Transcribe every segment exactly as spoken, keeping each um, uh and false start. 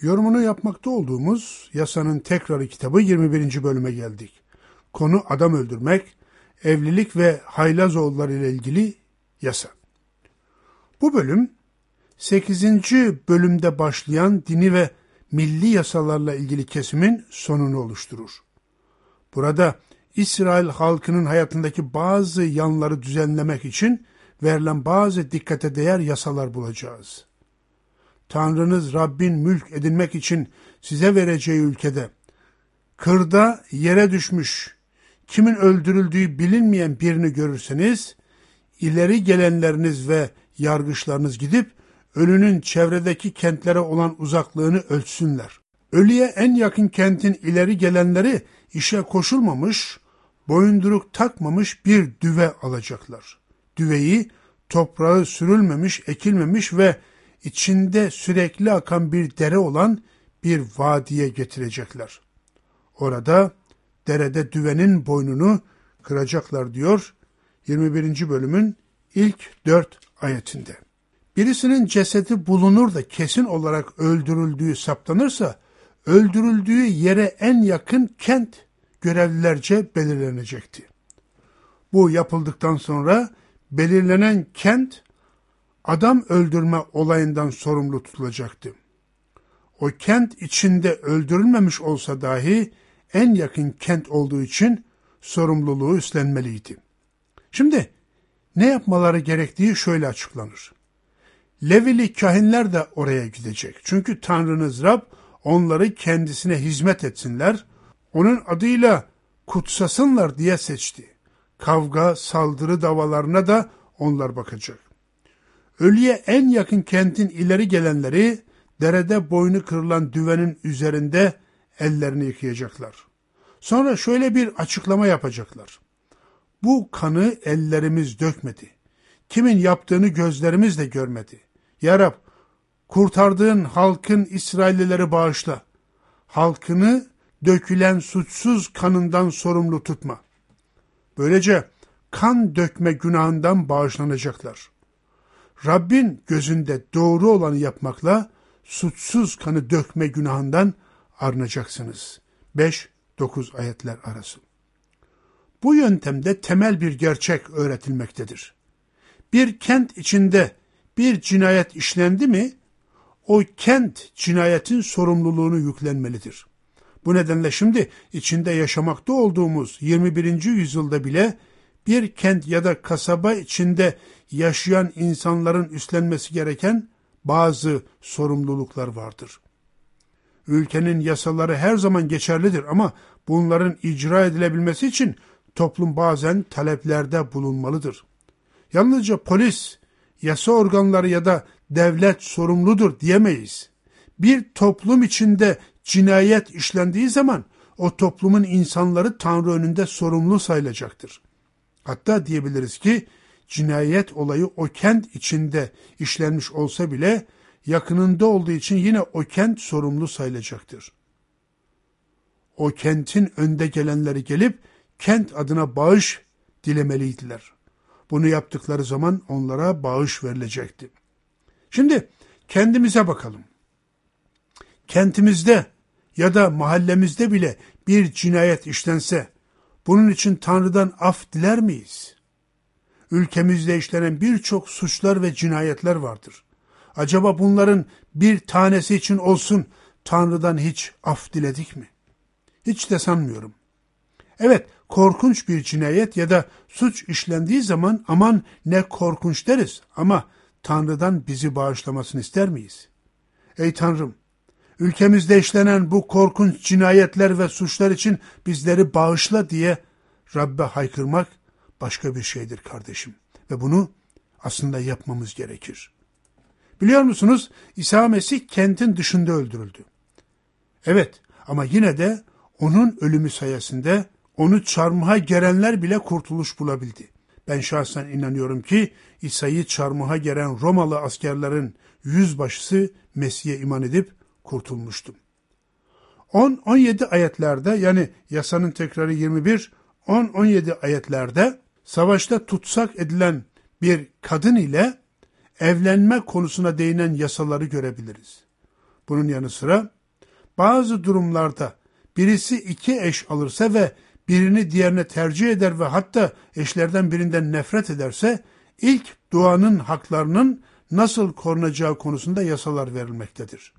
Yorumunu yapmakta olduğumuz Yasanın Tekrarı kitabı yirmi birinci bölüme geldik. Konu adam öldürmek, evlilik ve haylaz oğulları ile ilgili yasa. Bu bölüm sekizinci bölümde başlayan dini ve milli yasalarla ilgili kesimin sonunu oluşturur. Burada İsrail halkının hayatındaki bazı yanları düzenlemek için verilen bazı dikkate değer yasalar bulacağız. Tanrınız Rabbin mülk edinmek için size vereceği ülkede, kırda yere düşmüş, kimin öldürüldüğü bilinmeyen birini görürseniz, ileri gelenleriniz ve yargıçlarınız gidip, ölünün çevredeki kentlere olan uzaklığını ölçsünler. Ölüye en yakın kentin ileri gelenleri işe koşulmamış, boyunduruk takmamış bir düve alacaklar. Düveyi toprağı sürülmemiş, ekilmemiş ve içinde sürekli akan bir dere olan bir vadiye getirecekler. Orada derede düvenin boynunu kıracaklar diyor yirmi birinci bölümün ilk dört ayetinde. Birisinin cesedi bulunur da kesin olarak öldürüldüğü saptanırsa, öldürüldüğü yere en yakın kent görevlilerce belirlenecekti. Bu yapıldıktan sonra belirlenen kent adam öldürme olayından sorumlu tutulacaktı. O kent içinde öldürülmemiş olsa dahi en yakın kent olduğu için sorumluluğu üstlenmeliydi. Şimdi ne yapmaları gerektiği şöyle açıklanır. Levili kahinler de oraya gidecek. Çünkü Tanrınız Rab onları kendisine hizmet etsinler, onun adıyla kutsasınlar diye seçti. Kavga, saldırı davalarına da onlar bakacak. Ölüye en yakın kentin ileri gelenleri derede boynu kırılan düvenin üzerinde ellerini yıkayacaklar. Sonra şöyle bir açıklama yapacaklar. Bu kanı ellerimiz dökmedi. Kimin yaptığını gözlerimiz de görmedi. Ya Rab, kurtardığın halkın İsraillileri bağışla. Halkını dökülen suçsuz kanından sorumlu tutma. Böylece kan dökme günahından bağışlanacaklar. Rabbin gözünde doğru olanı yapmakla suçsuz kanı dökme günahından arınacaksınız. beş dokuz ayetler arası. Bu yöntemde temel bir gerçek öğretilmektedir. Bir kent içinde bir cinayet işlendi mi, o kent cinayetin sorumluluğunu yüklenmelidir. Bu nedenle şimdi içinde yaşamakta olduğumuz yirmi birinci yüzyılda bile bir kent ya da kasaba içinde yaşayan insanların üstlenmesi gereken bazı sorumluluklar vardır. Ülkenin yasaları her zaman geçerlidir ama bunların icra edilebilmesi için toplum bazen taleplerde bulunmalıdır. Yalnızca polis, yasa organları ya da devlet sorumludur diyemeyiz. Bir toplum içinde cinayet işlendiği zaman o toplumun insanları Tanrı önünde sorumlu sayılacaktır. Hatta diyebiliriz ki cinayet olayı o kent içinde işlenmiş olsa bile yakınında olduğu için yine o kent sorumlu sayılacaktır. O kentin önde gelenleri gelip kent adına bağış dilemeliydiler. Bunu yaptıkları zaman onlara bağış verilecekti. Şimdi kendimize bakalım. Kentimizde ya da mahallemizde bile bir cinayet işlense, bunun için Tanrı'dan af diler miyiz? Ülkemizde işlenen birçok suçlar ve cinayetler vardır. Acaba bunların bir tanesi için olsun Tanrı'dan hiç af diledik mi? Hiç de sanmıyorum. Evet, korkunç bir cinayet ya da suç işlendiği zaman aman ne korkunç deriz ama Tanrı'dan bizi bağışlamasını ister miyiz? Ey Tanrım, ülkemizde işlenen bu korkunç cinayetler ve suçlar için bizleri bağışla diye Rabbe haykırmak başka bir şeydir kardeşim. Ve bunu aslında yapmamız gerekir. Biliyor musunuz, İsa Mesih kentin dışında öldürüldü. Evet, ama yine de onun ölümü sayesinde onu çarmıha gerenler bile kurtuluş bulabildi. Ben şahsen inanıyorum ki İsa'yı çarmıha geren Romalı askerlerin yüzbaşısı Mesih'e iman edip kurtulmuştu. on on yedi ayetlerde, yani yasanın tekrarı yirmi bir on on yedi ayetlerde savaşta tutsak edilen bir kadın ile evlenme konusuna değinen yasaları görebiliriz. Bunun yanı sıra bazı durumlarda birisi iki eş alırsa ve birini diğerine tercih eder ve hatta eşlerden birinden nefret ederse ilk doğanın haklarının nasıl korunacağı konusunda yasalar verilmektedir.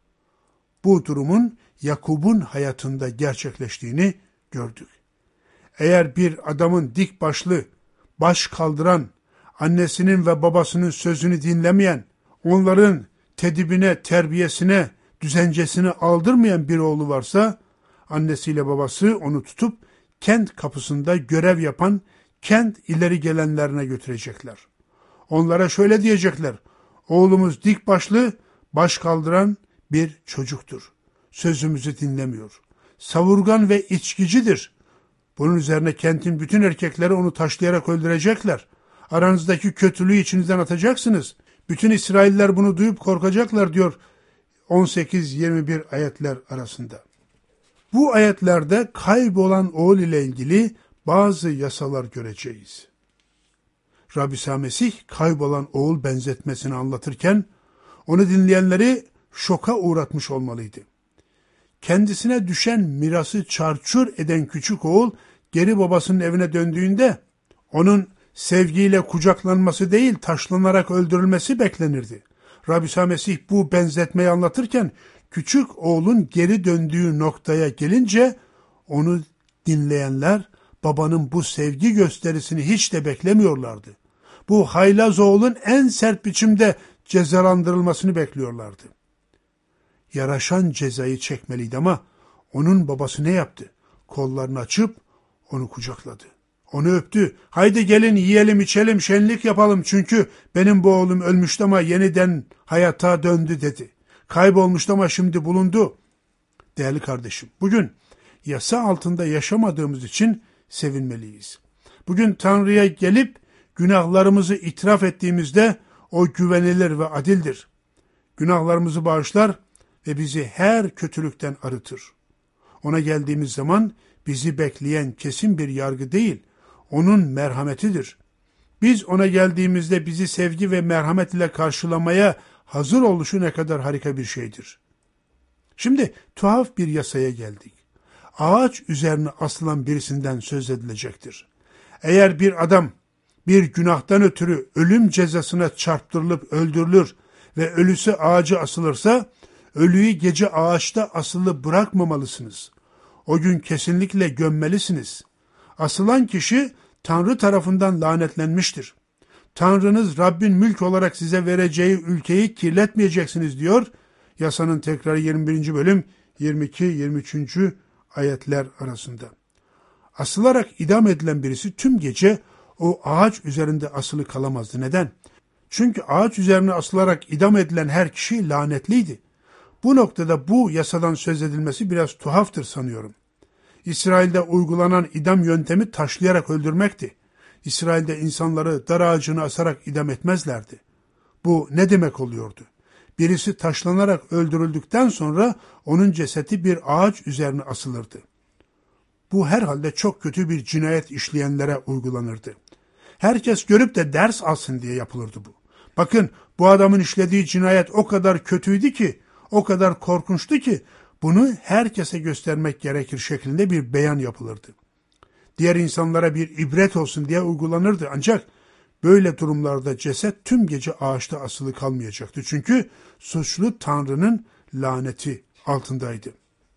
Bu durumun Yakub'un hayatında gerçekleştiğini gördük. Eğer bir adamın dik başlı, baş kaldıran, annesinin ve babasının sözünü dinlemeyen, onların tedibine, terbiyesine, düzencesine aldırmayan bir oğlu varsa, annesiyle babası onu tutup kent kapısında görev yapan kent ileri gelenlerine götürecekler. Onlara şöyle diyecekler: oğlumuz dik başlı, baş kaldıran bir çocuktur. Sözümüzü dinlemiyor. Savurgan ve içkicidir. Bunun üzerine kentin bütün erkekleri onu taşlayarak öldürecekler. Aranızdaki kötülüğü içinizden atacaksınız. Bütün İsrailler bunu duyup korkacaklar diyor on sekiz yirmi bir ayetler arasında. Bu ayetlerde kaybolan oğul ile ilgili bazı yasalar göreceğiz. Rabbi İsa Mesih kaybolan oğul benzetmesini anlatırken onu dinleyenleri şoka uğratmış olmalıydı. Kendisine düşen mirası çarçur eden küçük oğul geri babasının evine döndüğünde onun sevgiyle kucaklanması değil taşlanarak öldürülmesi beklenirdi. Rabbi İsa Mesih bu benzetmeyi anlatırken küçük oğlun geri döndüğü noktaya gelince onu dinleyenler babanın bu sevgi gösterisini hiç de beklemiyorlardı. Bu haylaz oğlun en sert biçimde cezalandırılmasını bekliyorlardı. Yaraşan cezayı çekmeliydi ama onun babası ne yaptı? Kollarını açıp onu kucakladı. Onu öptü. Haydi gelin yiyelim içelim şenlik yapalım çünkü benim bu oğlum ölmüştü ama yeniden hayata döndü dedi. Kaybolmuştu ama şimdi bulundu. Değerli kardeşim, bugün yasa altında yaşamadığımız için sevinmeliyiz. Bugün Tanrı'ya gelip günahlarımızı itiraf ettiğimizde o güvenilir ve adildir. Günahlarımızı bağışlar ve bizi her kötülükten arıtır. Ona geldiğimiz zaman bizi bekleyen kesin bir yargı değil, onun merhametidir. Biz ona geldiğimizde bizi sevgi ve merhamet ile karşılamaya hazır oluşu ne kadar harika bir şeydir. Şimdi tuhaf bir yasaya geldik. Ağaç üzerine asılan birisinden söz edilecektir. Eğer bir adam bir günahtan ötürü ölüm cezasına çarptırılıp öldürülür ve ölüsü ağaca asılırsa, ölüyü gece ağaçta asılı bırakmamalısınız. O gün kesinlikle gömmelisiniz. Asılan kişi Tanrı tarafından lanetlenmiştir. Tanrınız Rabbin mülk olarak size vereceği ülkeyi kirletmeyeceksiniz diyor. Yasanın tekrarı yirmi birinci bölüm yirmi iki yirmi üç. ayetler arasında. Asılarak idam edilen birisi tüm gece o ağaç üzerinde asılı kalamazdı. Neden? Çünkü ağaç üzerine asılarak idam edilen her kişi lanetliydi. Bu noktada bu yasadan söz edilmesi biraz tuhaftır sanıyorum. İsrail'de uygulanan idam yöntemi taşlayarak öldürmekti. İsrail'de insanları dar ağacına asarak idam etmezlerdi. Bu ne demek oluyordu? Birisi taşlanarak öldürüldükten sonra onun cesedi bir ağaç üzerine asılırdı. Bu herhalde çok kötü bir cinayet işleyenlere uygulanırdı. Herkes görüp de ders alsın diye yapılırdı bu. Bakın, bu adamın işlediği cinayet o kadar kötüydü ki, o kadar korkunçtu ki bunu herkese göstermek gerekir şeklinde bir beyan yapılırdı. Diğer insanlara bir ibret olsun diye uygulanırdı. Ancak böyle durumlarda ceset tüm gece ağaçta asılı kalmayacaktı. Çünkü suçlu Tanrı'nın laneti altındaydı.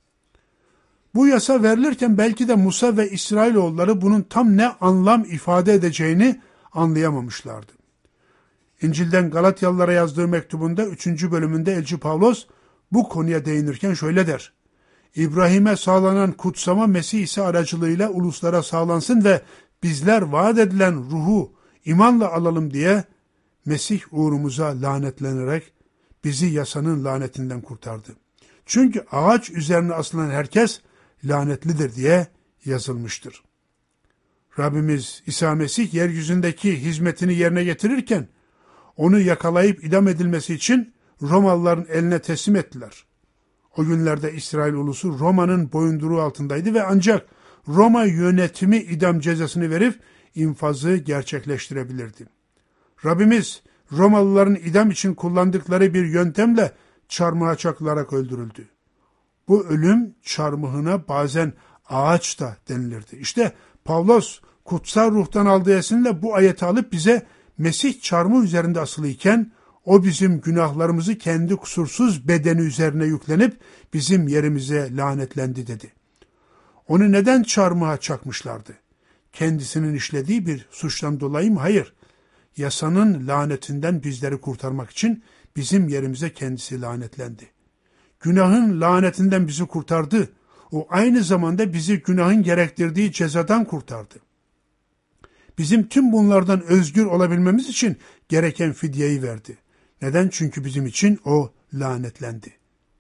Bu yasa verilirken belki de Musa ve İsrailoğulları bunun tam ne anlam ifade edeceğini anlayamamışlardı. İncil'den Galatyalılara yazdığı mektubunda üçüncü bölümünde Elçi Pavlos bu konuya değinirken şöyle der: İbrahim'e sağlanan kutsama Mesih ise aracılığıyla uluslara sağlansın ve bizler vaat edilen ruhu imanla alalım diye Mesih uğrumuza lanetlenerek bizi yasanın lanetinden kurtardı. Çünkü ağaç üzerine asılan herkes lanetlidir diye yazılmıştır. Rabbimiz İsa Mesih yeryüzündeki hizmetini yerine getirirken onu yakalayıp idam edilmesi için Romalıların eline teslim ettiler. O günlerde İsrail ulusu Roma'nın boyunduruğu altındaydı ve ancak Roma yönetimi idam cezasını verip infazı gerçekleştirebilirdi. Rabbimiz Romalıların idam için kullandıkları bir yöntemle çarmıha çakılarak öldürüldü. Bu ölüm çarmıhına bazen ağaç da denilirdi. İşte Pavlos kutsal ruhtan aldığı esinle bu ayeti alıp bize Mesih çarmıh üzerinde asılıyken o bizim günahlarımızı kendi kusursuz bedeni üzerine yüklenip bizim yerimize lanetlendi dedi. Onu neden çarmıha çakmışlardı? Kendisinin işlediği bir suçtan dolayı mı? Hayır. Yasanın lanetinden bizleri kurtarmak için bizim yerimize kendisi lanetlendi. Günahın lanetinden bizi kurtardı. O aynı zamanda bizi günahın gerektirdiği cezadan kurtardı. Bizim tüm bunlardan özgür olabilmemiz için gereken fidyeyi verdi. Neden? Çünkü bizim için o lanetlendi.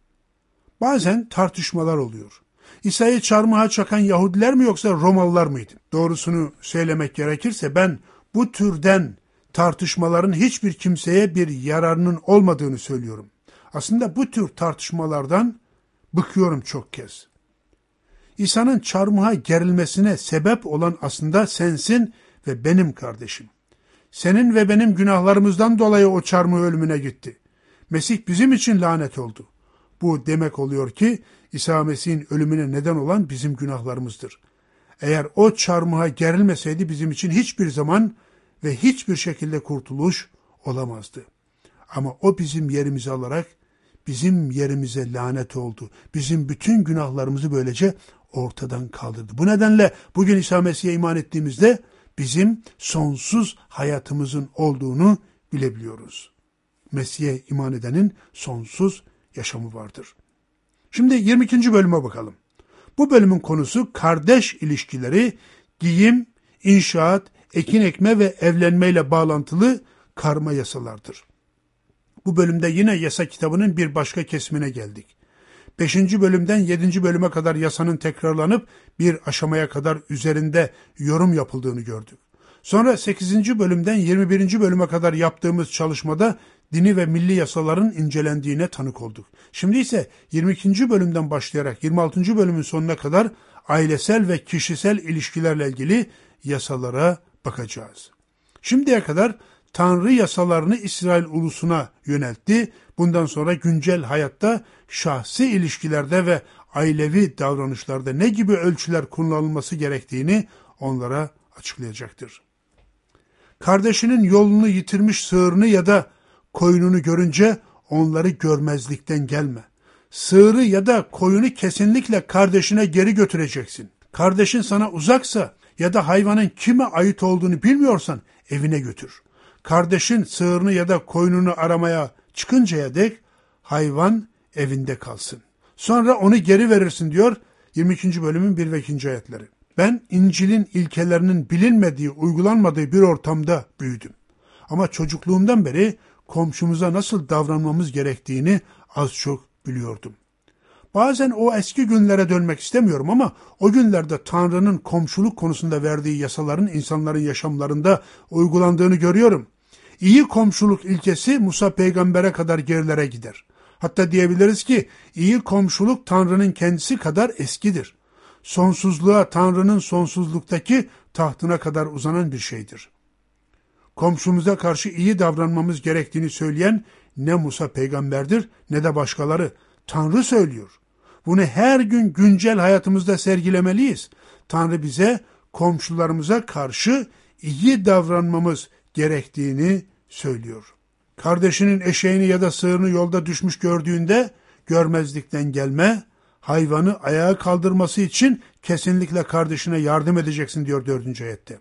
Bazen tartışmalar oluyor. İsa'yı çarmıha çakan Yahudiler mi yoksa Romalılar mıydı? Doğrusunu söylemek gerekirse ben bu türden tartışmaların hiçbir kimseye bir yararının olmadığını söylüyorum. Aslında bu tür tartışmalardan bıkıyorum çok kez. İsa'nın çarmıha gerilmesine sebep olan aslında sensin ve benim kardeşim. Senin ve benim günahlarımızdan dolayı o çarmıh ölümüne gitti. Mesih bizim için lanet oldu. Bu demek oluyor ki İsa Mesih'in ölümüne neden olan bizim günahlarımızdır. Eğer o çarmıha gerilmeseydi bizim için hiçbir zaman ve hiçbir şekilde kurtuluş olamazdı. Ama o bizim yerimizi alarak bizim yerimize lanet oldu. Bizim bütün günahlarımızı böylece ortadan kaldırdı. Bu nedenle bugün İsa Mesih'e iman ettiğimizde bizim sonsuz hayatımızın olduğunu bilebiliyoruz. Mesih'e iman edenin sonsuz yaşamı vardır. Şimdi yirmi ikinci bölüme bakalım. Bu bölümün konusu kardeş ilişkileri, giyim, inşaat, ekin ekme ve evlenmeyle bağlantılı karma yasalardır. Bu bölümde yine yasa kitabının bir başka kesimine geldik. beşinci bölümden yedinci bölüme kadar yasanın tekrarlanıp bir aşamaya kadar üzerinde yorum yapıldığını gördük. Sonra sekizinci bölümden yirmi birinci bölüme kadar yaptığımız çalışmada dini ve milli yasaların incelendiğine tanık olduk. Şimdi ise yirmi ikinci bölümden başlayarak yirmi altıncı bölümün sonuna kadar ailesel ve kişisel ilişkilerle ilgili yasalara bakacağız. Şimdiye kadar Tanrı yasalarını İsrail ulusuna yöneltti. Bundan sonra güncel hayatta şahsi ilişkilerde ve ailevi davranışlarda ne gibi ölçüler kullanılması gerektiğini onlara açıklayacaktır. Kardeşinin yolunu yitirmiş sığırını ya da koyununu görünce onları görmezlikten gelme. Sığırı ya da koyunu kesinlikle kardeşine geri götüreceksin. Kardeşin sana uzaksa ya da hayvanın kime ait olduğunu bilmiyorsan evine götür. Kardeşin sığırını ya da koyununu aramaya çıkıncaya dek hayvan evinde kalsın. Sonra onu geri verirsin diyor yirmi ikinci bölümün bir ve ikinci ayetleri. Ben İncil'in ilkelerinin bilinmediği, uygulanmadığı bir ortamda büyüdüm. Ama çocukluğumdan beri komşumuza nasıl davranmamız gerektiğini az çok biliyordum. Bazen o eski günlere dönmek istemiyorum ama o günlerde Tanrı'nın komşuluk konusunda verdiği yasaların insanların yaşamlarında uygulandığını görüyorum. İyi komşuluk ilkesi Musa peygambere kadar gerilere gider. Hatta diyebiliriz ki iyi komşuluk Tanrı'nın kendisi kadar eskidir. Sonsuzluğa, Tanrı'nın sonsuzluktaki tahtına kadar uzanan bir şeydir. Komşumuza karşı iyi davranmamız gerektiğini söyleyen ne Musa peygamberdir ne de başkaları. Tanrı söylüyor. Bunu her gün güncel hayatımızda sergilemeliyiz. Tanrı bize komşularımıza karşı iyi davranmamız gerektiğini söylüyor. Kardeşinin eşeğini ya da sığırını yolda düşmüş gördüğünde görmezlikten gelme, hayvanı ayağa kaldırması için kesinlikle kardeşine yardım edeceksin diyor dördüncü ayette.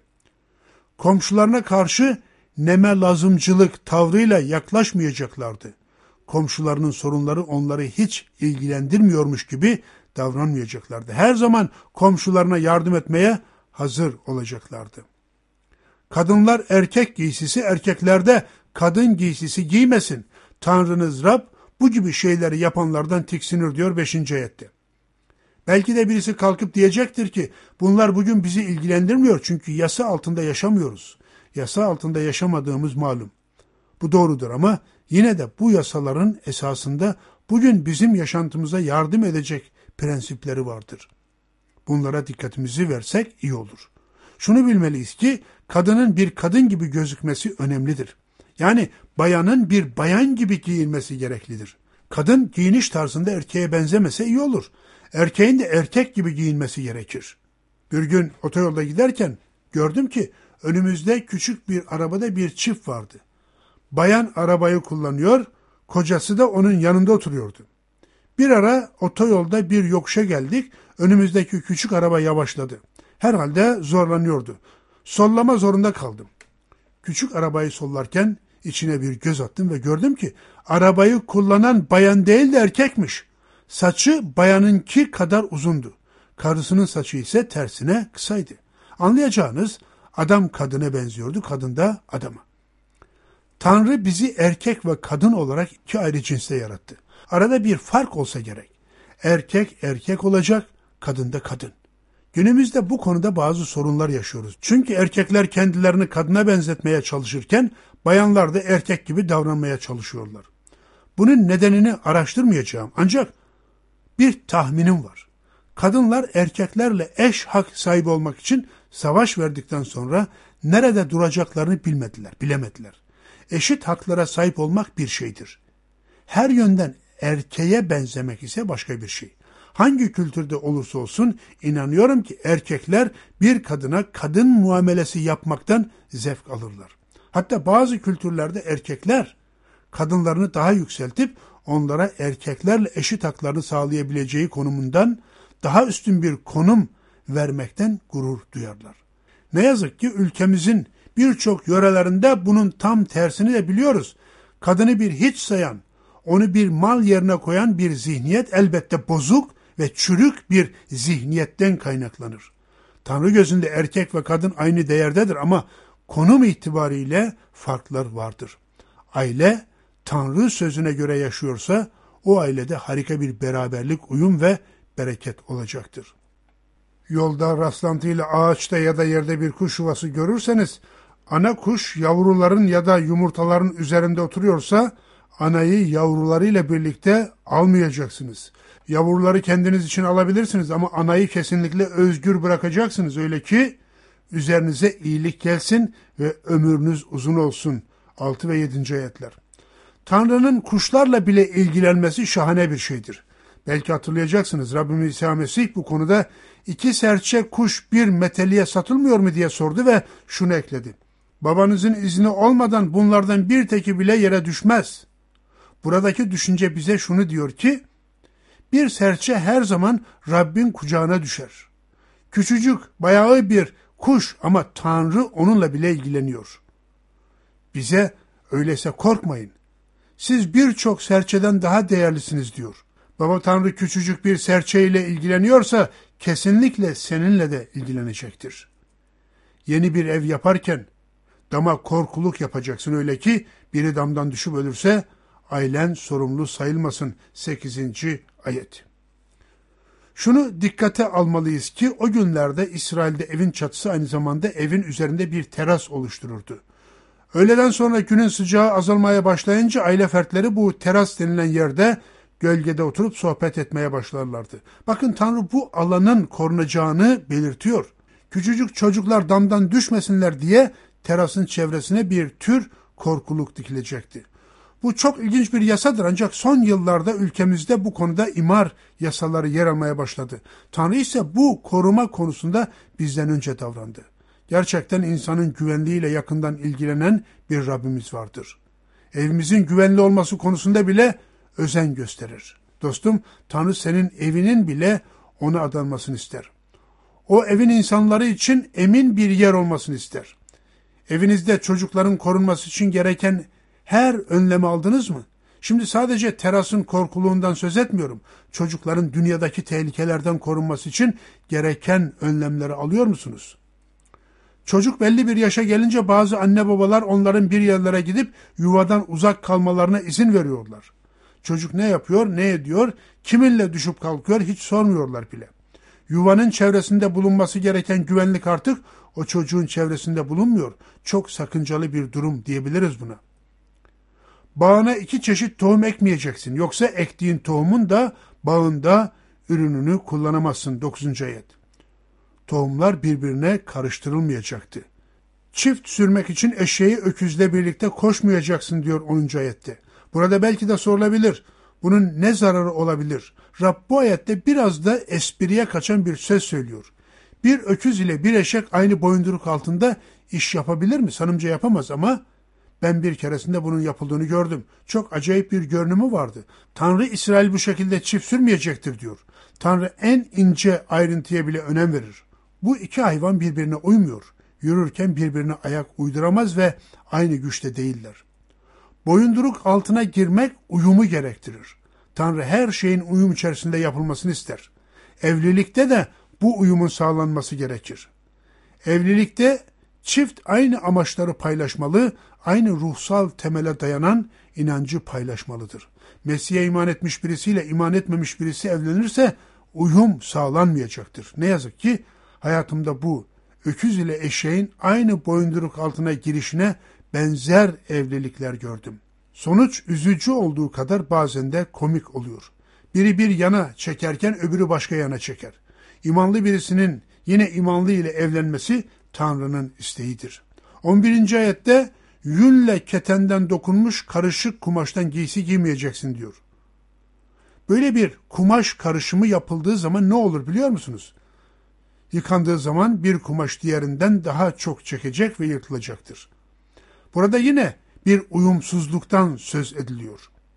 Komşularına karşı neme lazımcılık tavrıyla yaklaşmayacaklardı. Komşularının sorunları onları hiç ilgilendirmiyormuş gibi davranmayacaklardı. Her zaman komşularına yardım etmeye hazır olacaklardı. Kadınlar erkek giysisi, erkeklerde kadın giysisi giymesin. Tanrınız Rab bu gibi şeyleri yapanlardan tiksinir diyor beşinci ayette. Belki de birisi kalkıp diyecektir ki bunlar bugün bizi ilgilendirmiyor çünkü yasa altında yaşamıyoruz. Yasa altında yaşamadığımız malum. Bu doğrudur ama yine de bu yasaların esasında bugün bizim yaşantımıza yardım edecek prensipleri vardır. Bunlara dikkatimizi versek iyi olur. Şunu bilmeliyiz ki kadının bir kadın gibi gözükmesi önemlidir. Yani bayanın bir bayan gibi giyinmesi gereklidir. Kadın giyiniş tarzında erkeğe benzemese iyi olur. Erkeğin de erkek gibi giyinmesi gerekir. Bir gün otoyolda giderken gördüm ki önümüzde küçük bir arabada bir çift vardı. Bayan arabayı kullanıyor, kocası da onun yanında oturuyordu. Bir ara otoyolda bir yokuşa geldik, önümüzdeki küçük araba yavaşladı. Herhalde zorlanıyordu. Sollama zorunda kaldım. Küçük arabayı sollarken içine bir göz attım ve gördüm ki arabayı kullanan bayan değil de erkekmiş. Saçı bayanınki kadar uzundu. Karısının saçı ise tersine kısaydı. Anlayacağınız adam kadına benziyordu, kadın da adama. Tanrı bizi erkek ve kadın olarak iki ayrı cinste yarattı. Arada bir fark olsa gerek. Erkek erkek olacak, kadın da kadın. Günümüzde bu konuda bazı sorunlar yaşıyoruz. Çünkü erkekler kendilerini kadına benzetmeye çalışırken bayanlar da erkek gibi davranmaya çalışıyorlar. Bunun nedenini araştırmayacağım ancak bir tahminim var. Kadınlar erkeklerle eş hak sahibi olmak için savaş verdikten sonra nerede duracaklarını bilmediler, bilemediler. Eşit haklara sahip olmak bir şeydir. Her yönden erkeğe benzemek ise başka bir şey. Hangi kültürde olursa olsun inanıyorum ki erkekler bir kadına kadın muamelesi yapmaktan zevk alırlar. Hatta bazı kültürlerde erkekler kadınlarını daha yükseltip onlara erkeklerle eşit haklarını sağlayabileceği konumundan daha üstün bir konum vermekten gurur duyarlar. Ne yazık ki ülkemizin birçok yörelerinde bunun tam tersini de biliyoruz. Kadını bir hiç sayan, onu bir mal yerine koyan bir zihniyet elbette bozuk ve çürük bir zihniyetten kaynaklanır. Tanrı gözünde erkek ve kadın aynı değerdedir ama konum itibariyle farklar vardır. Aile Tanrı sözüne göre yaşıyorsa o ailede harika bir beraberlik, uyum ve bereket olacaktır. Yolda rastlantıyla ağaçta ya da yerde bir kuş yuvası görürseniz, ana kuş yavruların ya da yumurtaların üzerinde oturuyorsa anayı yavrularıyla birlikte almayacaksınız. Yavruları kendiniz için alabilirsiniz ama anayı kesinlikle özgür bırakacaksınız. Öyle ki üzerinize iyilik gelsin ve ömrünüz uzun olsun. altı ve yedinci ayetler. Tanrı'nın kuşlarla bile ilgilenmesi şahane bir şeydir. Belki hatırlayacaksınız, Rabbimiz İsa Mesih bu konuda iki serçe kuş bir meteliğe satılmıyor mu diye sordu ve şunu ekledi. Babanızın izni olmadan bunlardan bir teki bile yere düşmez. Buradaki düşünce bize şunu diyor ki, bir serçe her zaman Rabbin kucağına düşer. Küçücük, bayağı bir kuş ama Tanrı onunla bile ilgileniyor. Bize öyleyse korkmayın. Siz birçok serçeden daha değerlisiniz diyor. Baba Tanrı küçücük bir serçeyle ilgileniyorsa kesinlikle seninle de ilgilenecektir. Yeni bir ev yaparken dama korkuluk yapacaksın öyle ki biri damdan düşüp ölürse ailen sorumlu sayılmasın. sekizinci ayet. Şunu dikkate almalıyız ki o günlerde İsrail'de evin çatısı aynı zamanda evin üzerinde bir teras oluştururdu. Öğleden sonra günün sıcağı azalmaya başlayınca aile fertleri bu teras denilen yerde gölgede oturup sohbet etmeye başlarlardı. Bakın Tanrı bu alanın korunacağını belirtiyor. Küçücük çocuklar damdan düşmesinler diye terasın çevresine bir tür korkuluk dikilecekti. Bu çok ilginç bir yasadır ancak son yıllarda ülkemizde bu konuda imar yasaları yer almaya başladı. Tanrı ise bu koruma konusunda bizden önce davrandı. Gerçekten insanın güvenliğiyle yakından ilgilenen bir Rabbimiz vardır. Evimizin güvenli olması konusunda bile özen gösterir. Dostum, Tanrı senin evinin bile ona adanmasını ister. O evin insanları için emin bir yer olmasını ister. Evinizde çocukların korunması için gereken her önlemi aldınız mı? Şimdi sadece terasın korkuluğundan söz etmiyorum. Çocukların dünyadaki tehlikelerden korunması için gereken önlemleri alıyor musunuz? Çocuk belli bir yaşa gelince bazı anne babalar onların bir yerlere gidip yuvadan uzak kalmalarına izin veriyorlar. Çocuk ne yapıyor, ne ediyor, kiminle düşüp kalkıyor hiç sormuyorlar bile. Yuvanın çevresinde bulunması gereken güvenlik artık o çocuğun çevresinde bulunmuyor. Çok sakıncalı bir durum diyebiliriz buna. Bağına iki çeşit tohum ekmeyeceksin. Yoksa ektiğin tohumun da bağında ürününü kullanamazsın. dokuzuncu ayet. Tohumlar birbirine karıştırılmayacaktı. Çift sürmek için eşeği öküzle birlikte koşmayacaksın diyor onuncu ayette. Burada belki de sorulabilir. Bunun ne zararı olabilir? Rab bu ayette biraz da espriye kaçan bir söz söylüyor. Bir öküz ile bir eşek aynı boyunduruk altında iş yapabilir mi? Sanımca yapamaz ama ben bir keresinde bunun yapıldığını gördüm. Çok acayip bir görünümü vardı. Tanrı İsrail bu şekilde çift sürmeyecektir diyor. Tanrı en ince ayrıntıya bile önem verir. Bu iki hayvan birbirine uymuyor. Yürürken birbirine ayak uyduramaz ve aynı güçte değiller. Boyunduruk altına girmek uyumu gerektirir. Tanrı her şeyin uyum içerisinde yapılmasını ister. Evlilikte de bu uyumun sağlanması gerekir. Evlilikte çift aynı amaçları paylaşmalı, aynı ruhsal temele dayanan inancı paylaşmalıdır. Mesih'e iman etmiş birisiyle iman etmemiş birisi evlenirse uyum sağlanmayacaktır. Ne yazık ki hayatımda bu öküz ile eşeğin aynı boyunduruk altına girişine benzer evlilikler gördüm. Sonuç üzücü olduğu kadar bazen de komik oluyor. Biri bir yana çekerken öbürü başka yana çeker. İmanlı birisinin yine imanlı ile evlenmesi Tanrı'nın isteğidir. on birinci ayette yünle ketenden dokunmuş karışık kumaştan giysi giymeyeceksin diyor. Böyle bir kumaş karışımı yapıldığı zaman ne olur biliyor musunuz? Yıkandığı zaman bir kumaş diğerinden daha çok çekecek ve yırtılacaktır. Burada yine bir uyumsuzluktan söz ediliyor.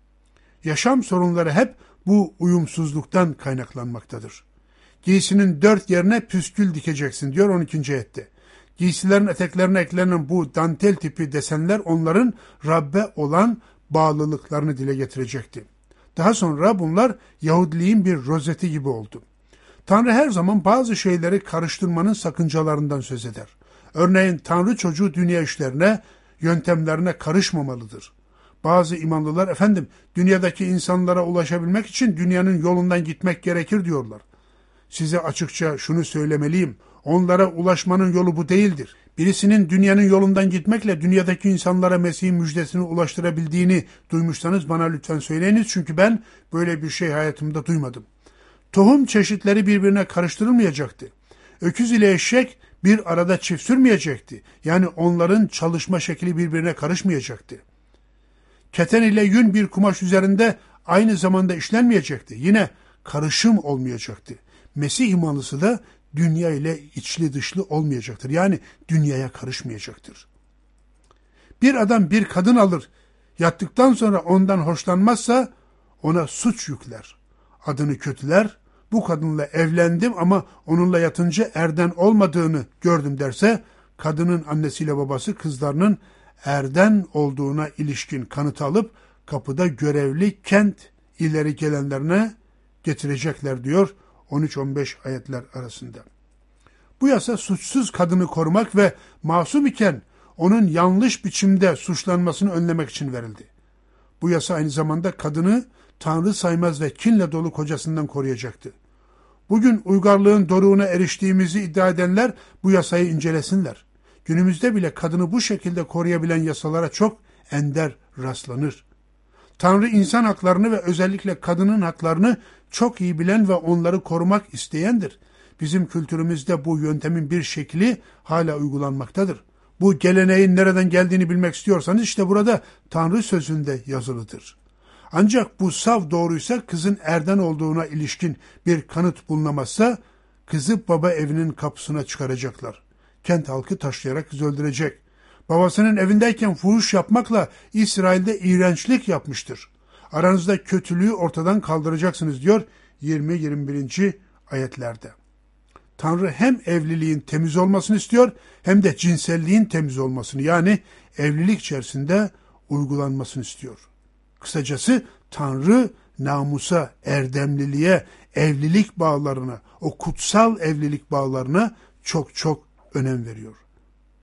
Yaşam sorunları hep bu uyumsuzluktan kaynaklanmaktadır. Giysinin dört yerine püskül dikeceksin diyor on ikinci ayette. Giysilerin eteklerine eklenen bu dantel tipi desenler onların Rabbe olan bağlılıklarını dile getirecekti. Daha sonra bunlar Yahudiliğin bir rozeti gibi oldu. Tanrı her zaman bazı şeyleri karıştırmanın sakıncalarından söz eder. Örneğin Tanrı çocuğu dünya işlerine, yöntemlerine karışmamalıdır. Bazı imanlılar efendim dünyadaki insanlara ulaşabilmek için dünyanın yolundan gitmek gerekir diyorlar. Size açıkça şunu söylemeliyim. Onlara ulaşmanın yolu bu değildir. Birisinin dünyanın yolundan gitmekle dünyadaki insanlara Mesih'in müjdesini ulaştırabildiğini duymuşsanız bana lütfen söyleyiniz. Çünkü ben böyle bir şey hayatımda duymadım. Tohum çeşitleri birbirine karıştırılmayacaktı. Öküz ile eşek bir arada çift sürmeyecekti. Yani onların çalışma şekli birbirine karışmayacaktı. Keten ile yün bir kumaş üzerinde aynı zamanda işlenmeyecekti. Yine karışım olmayacaktı. Mesih imanlısı da dünya ile içli dışlı olmayacaktır. Yani dünyaya karışmayacaktır. Bir adam bir kadın alır, yattıktan sonra ondan hoşlanmazsa ona suç yükler. Adını kötüler, bu kadınla evlendim ama onunla yatınca erden olmadığını gördüm derse, kadının annesiyle babası kızlarının erden olduğuna ilişkin kanıtı alıp kapıda görevli kent ileri gelenlerine getirecekler diyor on üç on beş ayetler arasında. Bu yasa suçsuz kadını korumak ve masum iken onun yanlış biçimde suçlanmasını önlemek için verildi. Bu yasa aynı zamanda kadını Tanrı saymaz ve kinle dolu kocasından koruyacaktı. Bugün uygarlığın doruğuna eriştiğimizi iddia edenler bu yasayı incelesinler. Günümüzde bile kadını bu şekilde koruyabilen yasalara çok ender rastlanır. Tanrı insan haklarını ve özellikle kadının haklarını çok iyi bilen ve onları korumak isteyendir. Bizim kültürümüzde bu yöntemin bir şekli hala uygulanmaktadır. Bu geleneğin nereden geldiğini bilmek istiyorsanız işte burada Tanrı sözünde yazılıdır. Ancak bu sav doğruysa kızın erden olduğuna ilişkin bir kanıt bulunamazsa kızı baba evinin kapısına çıkaracaklar. Kent halkı taşlayarak kızı öldürecek. Babasının evindeyken fuhuş yapmakla İsrail'de iğrençlik yapmıştır. Aranızda kötülüğü ortadan kaldıracaksınız diyor yirmi yirmi birinci ayetlerde. Tanrı hem evliliğin temiz olmasını istiyor hem de cinselliğin temiz olmasını yani evlilik içerisinde uygulanmasını istiyor. Kısacası Tanrı namusa, erdemliliğe, evlilik bağlarına, o kutsal evlilik bağlarına çok çok önem veriyor.